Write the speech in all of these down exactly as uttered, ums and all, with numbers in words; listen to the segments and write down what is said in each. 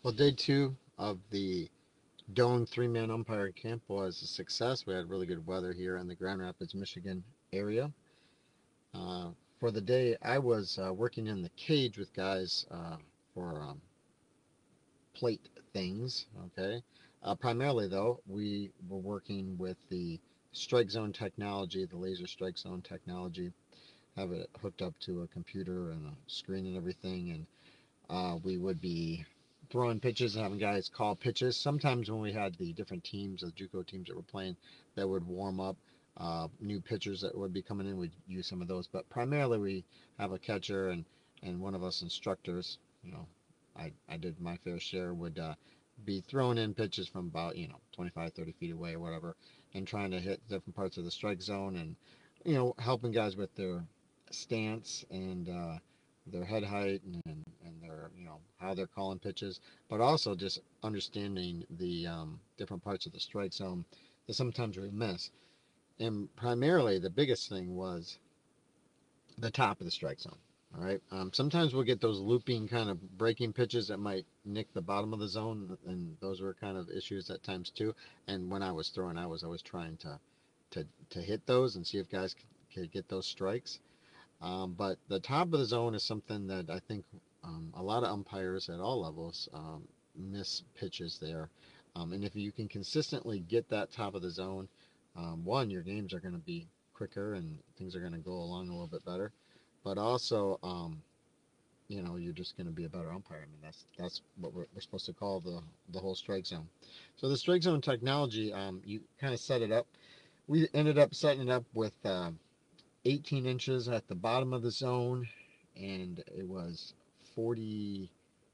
Well, day two of the Doan three-man umpire camp was a success. We had really good weather here in the Grand Rapids, Michigan area. Uh, for the day, I was uh, working in the cage with guys uh, for um, plate things. Okay, uh, primarily though, we were working with the strike zone technology, the laser strike zone technology. Have it hooked up to a computer and a screen and everything, and uh, we would be throwing pitches and having guys call pitches. Sometimes when we had the different teams, the JUCO teams that were playing, that would warm up. Uh, new pitchers that would be coming in, we'd use some of those. But primarily, we have a catcher and and one of us instructors. You know, I I did my fair share. Would uh, be throwing in pitches from about you know twenty-five, thirty feet away or whatever, and trying to hit different parts of the strike zone and you know helping guys with their stance and uh, their head height and, and, and their you know how they're calling pitches, but also just understanding the um, different parts of the strike zone that sometimes we miss. And primarily, the biggest thing was the top of the strike zone. All right. Um, sometimes we'll get those looping kind of breaking pitches that might nick the bottom of the zone, and those were kind of issues at times too. And when I was throwing, I was always trying to to to hit those and see if guys could, could get those strikes. Um, but the top of the zone is something that I think um, a lot of umpires at all levels um, miss pitches there. Um, and if you can consistently get that top of the zone, um, one, your games are going to be quicker and things are going to go along a little bit better. But also, um, you know, you're just going to be a better umpire. I mean, that's that's what we're, we're supposed to call the the whole strike zone. So the strike zone technology, um, you kind of set it up. We ended up setting it up with uh, eighteen inches at the bottom of the zone, and it was forty-eight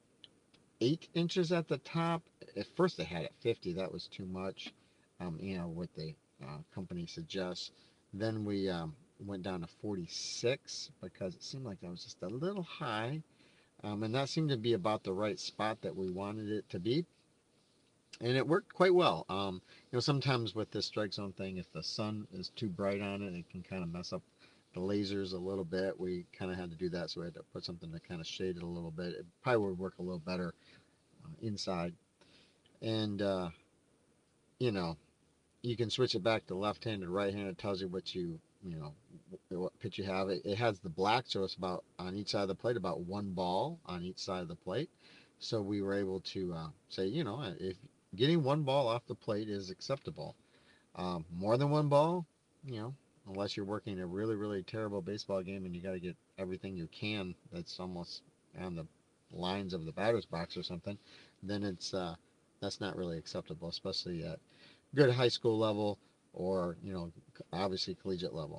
inches at the top. At first, they had it fifty. That was too much, um, you know, what the uh, company suggests. Then we um, went down to forty-six because it seemed like that was just a little high. Um, and that seemed to be about the right spot that we wanted it to be. And it worked quite well. Um, you know, sometimes with this strike zone thing, if the sun is too bright on it, it can kind of mess up the lasers a little bit. We kind of had to do that, so we had to put something to kind of shade it a little bit. It probably would work a little better uh, inside. And, uh, you know, you can switch it back to left hand and right hand. It tells you what you, you know, what pitch you have. It, it has the black, so it's about on each side of the plate, about one ball on each side of the plate. So we were able to uh, say, you know, if getting one ball off the plate is acceptable. Um, more than one ball, you know, unless you're working a really, really terrible baseball game and you got to get everything you can that's almost on the lines of the batter's box or something, then it's uh, that's not really acceptable, especially at good high school level or you know obviously collegiate level.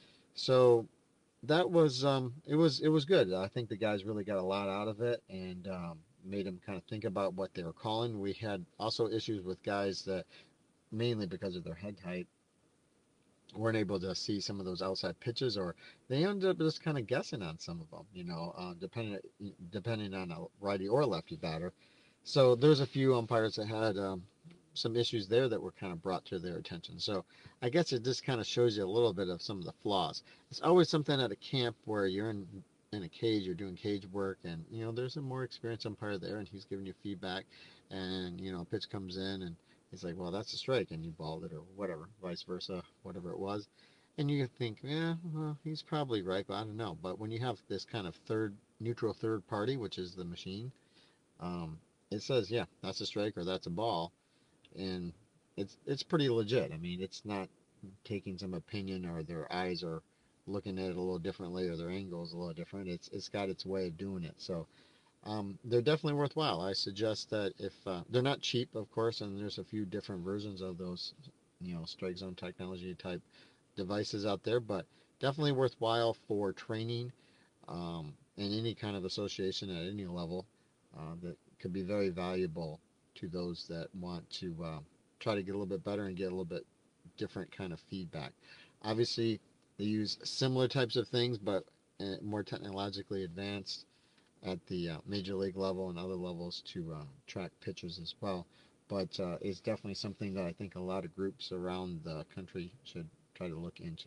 So that was um, it was it was good. I think the guys really got a lot out of it and um, made them kind of think about what they were calling. We had also issues with guys that mainly because of their head height weren't able to see some of those outside pitches, or they ended up just kind of guessing on some of them, you know, uh, depending depending on a righty or lefty batter. So there's a few umpires that had um, some issues there that were kind of brought to their attention. So I guess it just kind of shows you a little bit of some of the flaws. It's always something at a camp where you're in in a cage, you're doing cage work, and you know there's a more experienced umpire there, and he's giving you feedback, and you know a pitch comes in, and he's like, well, that's a strike, and you balled it, or whatever, vice versa, whatever it was. And you think, yeah, well, he's probably right, but I don't know. But when you have this kind of third, neutral third party, which is the machine, um, it says, yeah, that's a strike or that's a ball, and it's it's pretty legit. I mean, it's not taking some opinion or their eyes are looking at it a little differently or their angle is a little different. It's it's got its way of doing it. So um, they're definitely worthwhile. I suggest that if uh, they're not cheap, of course, and there's a few different versions of those, you know, strike zone technology type devices out there, but definitely worthwhile for training um, and any kind of association at any level uh, that could be very valuable to those that want to uh, try to get a little bit better and get a little bit different kind of feedback. Obviously, they use similar types of things, but uh, more technologically advanced at the uh, major league level and other levels to uh, track pitchers as well. But uh, it's definitely something that I think a lot of groups around the country should try to look into.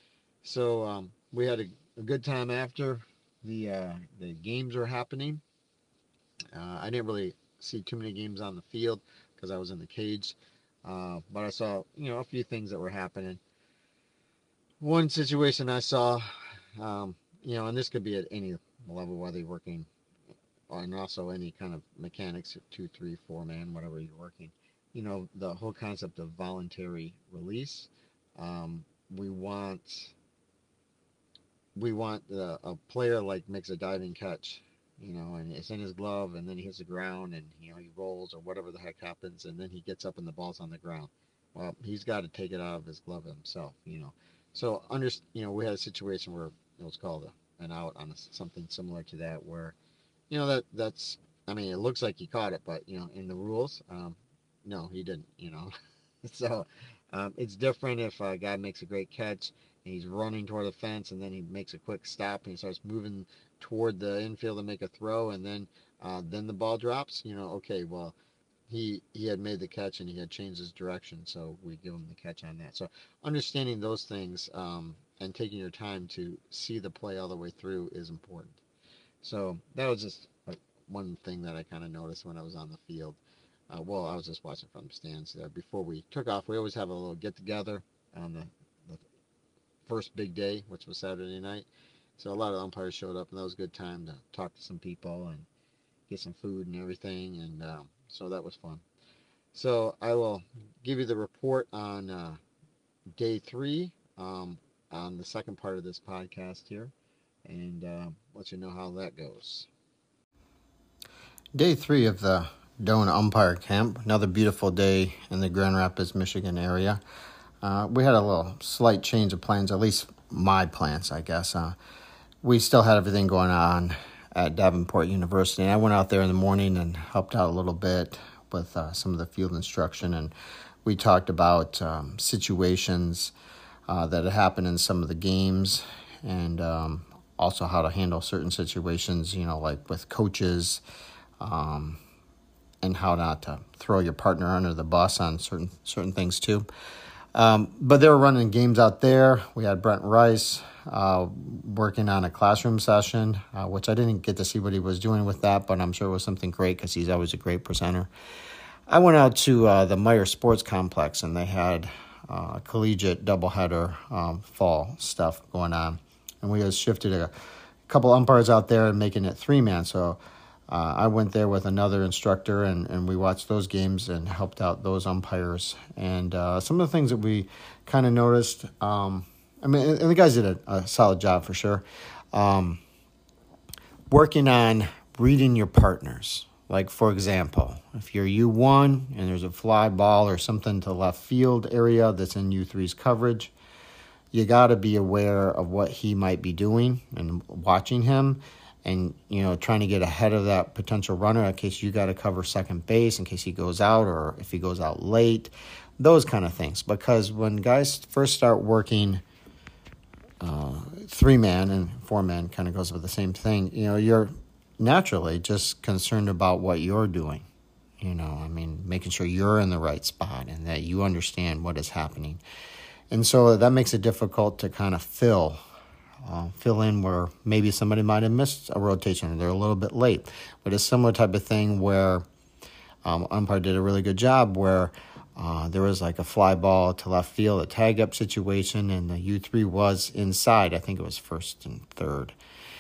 So um, we had a, a, good time after the uh, the games were happening. Uh, I didn't really. see too many games on the field because I was in the cage. Uh, but I saw, you know, a few things that were happening. One situation I saw, um, you know, and this could be at any level, whether you're working, and also any kind of mechanics, two, three, four man, whatever you're working. You know, the whole concept of voluntary release. Um, we want we want the, a player like makes a diving catch, you know, and it's in his glove, and then he hits the ground, and you know he rolls or whatever the heck happens, and then he gets up and the ball's on the ground. Well, he's got to take it out of his glove himself, you know. So under, you know, we had a situation where it was called a, an out on a, something similar to that, where you know that that's, I mean, it looks like he caught it, but you know, in the rules, um, no, he didn't, you know. So um, it's different if a guy makes a great catch and he's running toward the fence, and then he makes a quick stop and he starts moving toward the infield to make a throw, and then uh, then the ball drops. You know, okay, well, he he had made the catch and he had changed his direction, so we give him the catch on that. So understanding those things, um, and taking your time to see the play all the way through is important. So that was just like one thing that I kind of noticed when I was on the field. Uh, well, I was just watching from the stands there. Before we took off, we always have a little get together on the, the first big day, which was Saturday night. So a lot of umpires showed up, and that was a good time to talk to some people and get some food and everything. And um, so that was fun. So I will give you the report on uh, day three, um, on the second part of this podcast here, and uh, let you know how that goes. Day three of the Doane Umpire Camp, another beautiful day in the Grand Rapids, Michigan area. Uh, we had a little slight change of plans, at least my plans, I guess. Uh, we still had everything going on at Davenport University, and I went out there in the morning and helped out a little bit with uh, some of the field instruction, and we talked about um, situations uh, that had happened in some of the games, and um, also how to handle certain situations, you know, like with coaches, um, and how not to throw your partner under the bus on certain certain things too. Um, but they were running games out there. We had Brent Rice uh, working on a classroom session, uh, which I didn't get to see what he was doing with that, but I'm sure it was something great because he's always a great presenter. I went out to uh, the Meyer Sports Complex, and they had uh, a collegiate doubleheader um, fall stuff going on. And we just shifted a couple umpires out there and making it three-man. So uh, I went there with another instructor, and, and we watched those games and helped out those umpires. And uh, some of the things that we kind of noticed, um, I mean, and the guys did a, a solid job for sure, um, working on reading your partners. Like, for example, if you're U one and there's a fly ball or something to left field area that's in U three's coverage, you got to be aware of what he might be doing and watching him, and, you know, trying to get ahead of that potential runner in case you got to cover second base, in case he goes out or if he goes out late, those kind of things. Because when guys first start working uh, three-man, and four-man kind of goes with the same thing, you know, you're naturally just concerned about what you're doing. You know, I mean, making sure you're in the right spot and that you understand what is happening. And so that makes it difficult to kind of fill, uh, fill in where maybe somebody might have missed a rotation or they're a little bit late. But a similar type of thing where um, umpire did a really good job where uh, there was like a fly ball to left field, a tag-up situation, and the U three was inside. I think it was first and third.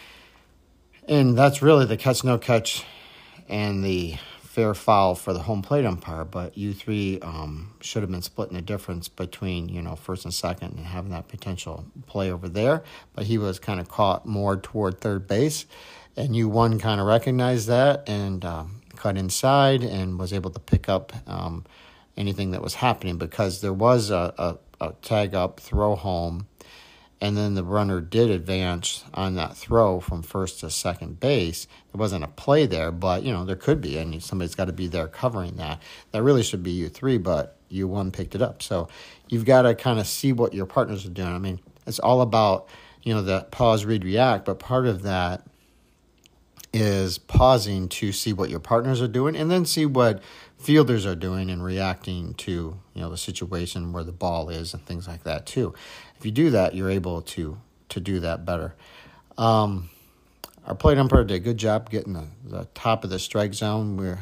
And that's really the catch-no-catch and the fair foul for the home plate umpire, but U three um, should have been splitting the difference between, you know, first and second and having that potential play over there, but he was kind of caught more toward third base, and U one kind of recognized that and um, cut inside and was able to pick up um, anything that was happening because there was a, a, a tag-up throw home, and then the runner did advance on that throw from first to second base. There wasn't a play there, but, you know, there could be, and somebody's got to be there covering that. That really should be U three, but U one picked it up. So you've got to kind of see what your partners are doing. I mean, it's all about, you know, the pause, read, react, but part of that is pausing to see what your partners are doing and then see what fielders are doing and reacting to, you know, the situation where the ball is and things like that too. If you do that, you're able to to do that better. Um, our plate umpire did a good job getting the, the top of the strike zone. We're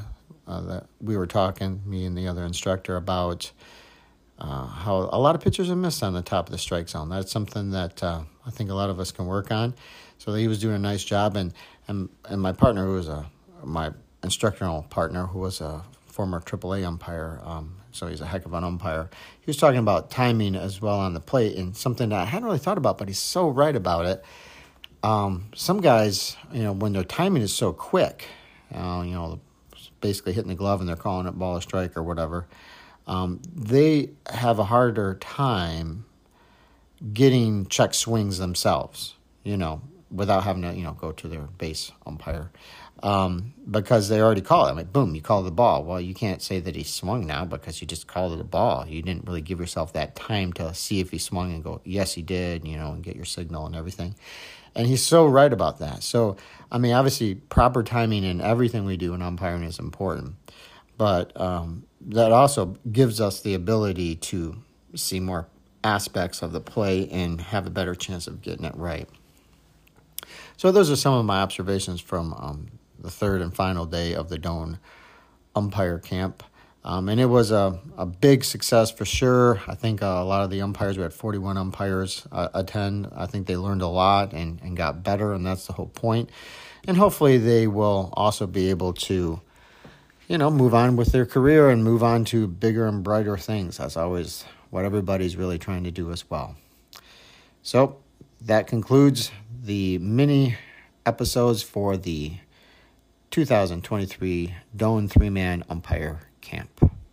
uh, that we were talking, me and the other instructor, about uh, how a lot of pitchers are missed on the top of the strike zone. That's something that uh, I think a lot of us can work on. So he was doing a nice job, and and, and my partner, who was a my instructional partner, who was a former triple A umpire, um, so he's a heck of an umpire. He was talking about timing as well on the plate, and something that I hadn't really thought about, but he's so right about it. Um, some guys, you know, when their timing is so quick, uh, you know, basically hitting the glove and they're calling it ball or strike or whatever, um, they have a harder time getting check swings themselves, you know, without having to, you know, go to their base umpire. Um, because they already call it. I mean, boom, you call the ball. Well, you can't say that he swung now because you just called it a ball. You didn't really give yourself that time to see if he swung and go, yes, he did, you know, and get your signal and everything. And he's so right about that. So, I mean, obviously, proper timing in everything we do in umpiring is important. But um, that also gives us the ability to see more aspects of the play and have a better chance of getting it right. So those are some of my observations from um, the third and final day of the Doane umpire camp. Um, and it was a, a big success for sure. I think uh, a lot of the umpires, we had forty-one umpires uh, attend. I think they learned a lot and, and got better, and that's the whole point. And hopefully they will also be able to, you know, move on with their career and move on to bigger and brighter things. That's always what everybody's really trying to do as well. So that concludes the mini episodes for the two thousand twenty-three Doane three-man umpire camp.